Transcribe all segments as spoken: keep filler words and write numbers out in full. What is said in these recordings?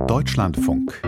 Deutschlandfunk.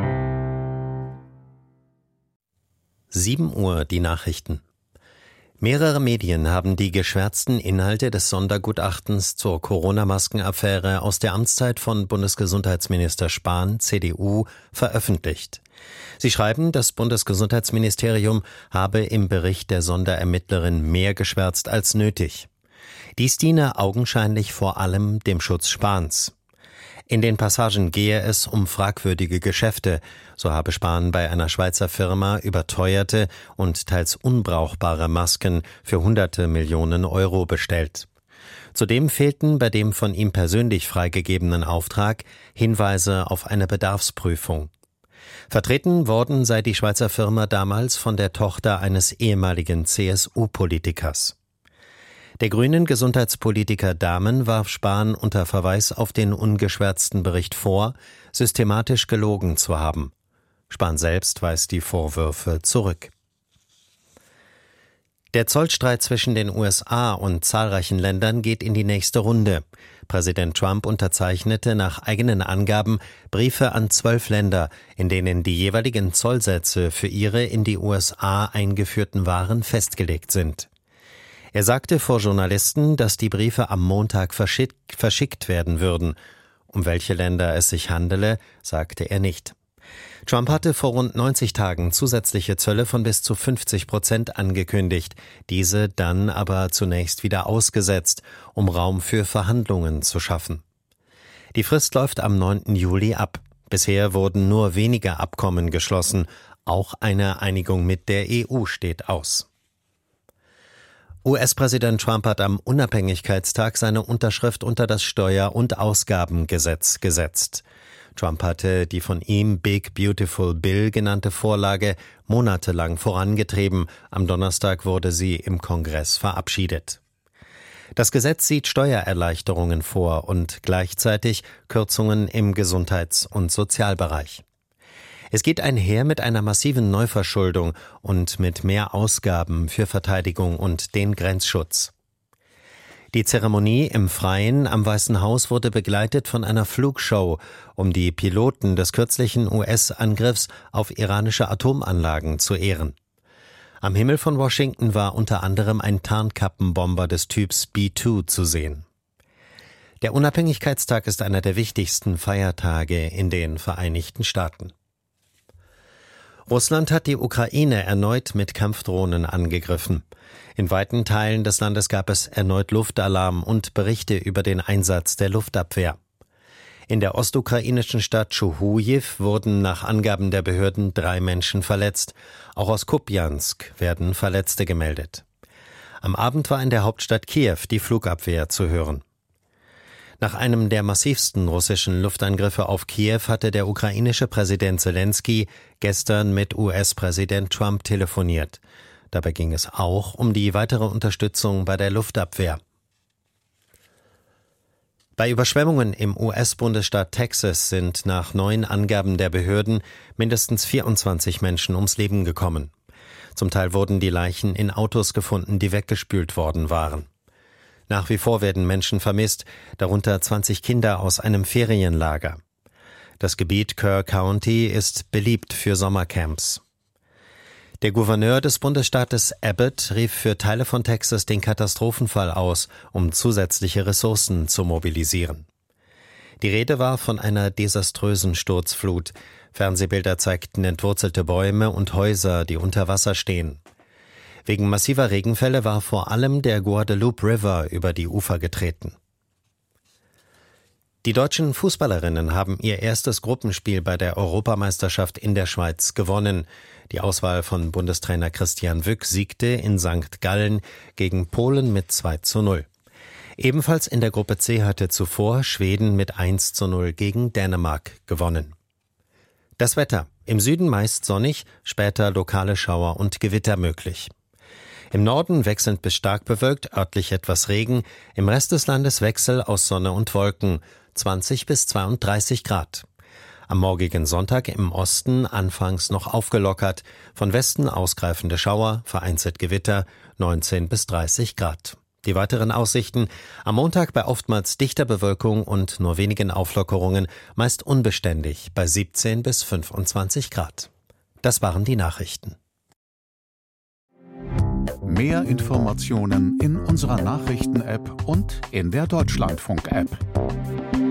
sieben Uhr, die Nachrichten. Mehrere Medien haben die geschwärzten Inhalte des Sondergutachtens zur Corona-Masken-Affäre aus der Amtszeit von Bundesgesundheitsminister Spahn, C D U, veröffentlicht. Sie schreiben, das Bundesgesundheitsministerium habe im Bericht der Sonderermittlerin mehr geschwärzt als nötig. Dies diene augenscheinlich vor allem dem Schutz Spahns. In den Passagen gehe es um fragwürdige Geschäfte, so habe Spahn bei einer Schweizer Firma überteuerte und teils unbrauchbare Masken für hunderte Millionen Euro bestellt. Zudem fehlten bei dem von ihm persönlich freigegebenen Auftrag Hinweise auf eine Bedarfsprüfung. Vertreten worden sei die Schweizer Firma damals von der Tochter eines ehemaligen C S U-Politikers. Der grünen Gesundheitspolitiker Dahmen warf Spahn unter Verweis auf den ungeschwärzten Bericht vor, systematisch gelogen zu haben. Spahn selbst weist die Vorwürfe zurück. Der Zollstreit zwischen den U S A und zahlreichen Ländern geht in die nächste Runde. Präsident Trump unterzeichnete nach eigenen Angaben Briefe an zwölf Länder, in denen die jeweiligen Zollsätze für ihre in die U S A eingeführten Waren festgelegt sind. Er sagte vor Journalisten, dass die Briefe am Montag verschick, verschickt werden würden. Um welche Länder es sich handele, sagte er nicht. Trump hatte vor rund neunzig Tagen zusätzliche Zölle von bis zu fünfzig Prozent angekündigt, diese dann aber zunächst wieder ausgesetzt, um Raum für Verhandlungen zu schaffen. Die Frist läuft am neunten Juli ab. Bisher wurden nur wenige Abkommen geschlossen. Auch eine Einigung mit der E U steht aus. U S-Präsident Trump hat am Unabhängigkeitstag seine Unterschrift unter das Steuer- und Ausgabengesetz gesetzt. Trump hatte die von ihm Big Beautiful Bill genannte Vorlage monatelang vorangetrieben. Am Donnerstag wurde sie im Kongress verabschiedet. Das Gesetz sieht Steuererleichterungen vor und gleichzeitig Kürzungen im Gesundheits- und Sozialbereich. Es geht einher mit einer massiven Neuverschuldung und mit mehr Ausgaben für Verteidigung und den Grenzschutz. Die Zeremonie im Freien am Weißen Haus wurde begleitet von einer Flugshow, um die Piloten des kürzlichen U S-Angriffs auf iranische Atomanlagen zu ehren. Am Himmel von Washington war unter anderem ein Tarnkappenbomber des Typs B zwei zu sehen. Der Unabhängigkeitstag ist einer der wichtigsten Feiertage in den Vereinigten Staaten. Russland hat die Ukraine erneut mit Kampfdrohnen angegriffen. In weiten Teilen des Landes gab es erneut Luftalarm und Berichte über den Einsatz der Luftabwehr. In der ostukrainischen Stadt Chuhujew wurden nach Angaben der Behörden drei Menschen verletzt. Auch aus Kupjansk werden Verletzte gemeldet. Am Abend war in der Hauptstadt Kiew die Flugabwehr zu hören. Nach einem der massivsten russischen Luftangriffe auf Kiew hatte der ukrainische Präsident Zelensky gestern mit U S-Präsident Trump telefoniert. Dabei ging es auch um die weitere Unterstützung bei der Luftabwehr. Bei Überschwemmungen im U S-Bundesstaat Texas sind nach neuen Angaben der Behörden mindestens vierundzwanzig Menschen ums Leben gekommen. Zum Teil wurden die Leichen in Autos gefunden, die weggespült worden waren. Nach wie vor werden Menschen vermisst, darunter zwanzig Kinder aus einem Ferienlager. Das Gebiet Kerr County ist beliebt für Sommercamps. Der Gouverneur des Bundesstaates Abbott rief für Teile von Texas den Katastrophenfall aus, um zusätzliche Ressourcen zu mobilisieren. Die Rede war von einer desaströsen Sturzflut. Fernsehbilder zeigten entwurzelte Bäume und Häuser, die unter Wasser stehen. Wegen massiver Regenfälle war vor allem der Guadalupe River über die Ufer getreten. Die deutschen Fußballerinnen haben ihr erstes Gruppenspiel bei der Europameisterschaft in der Schweiz gewonnen. Die Auswahl von Bundestrainer Christian Wück siegte in Sankt Gallen gegen Polen mit zwei zu null. Ebenfalls in der Gruppe C hatte zuvor Schweden mit eins zu null gegen Dänemark gewonnen. Das Wetter: Im Süden meist sonnig, später lokale Schauer und Gewitter möglich. Im Norden wechselnd bis stark bewölkt, örtlich etwas Regen, im Rest des Landes Wechsel aus Sonne und Wolken, zwanzig bis zweiunddreißig Grad. Am morgigen Sonntag im Osten anfangs noch aufgelockert, von Westen ausgreifende Schauer, vereinzelt Gewitter, neunzehn bis dreißig Grad. Die weiteren Aussichten: am Montag bei oftmals dichter Bewölkung und nur wenigen Auflockerungen, meist unbeständig bei siebzehn bis fünfundzwanzig Grad. Das waren die Nachrichten. Mehr Informationen in unserer Nachrichten-App und in der Deutschlandfunk-App.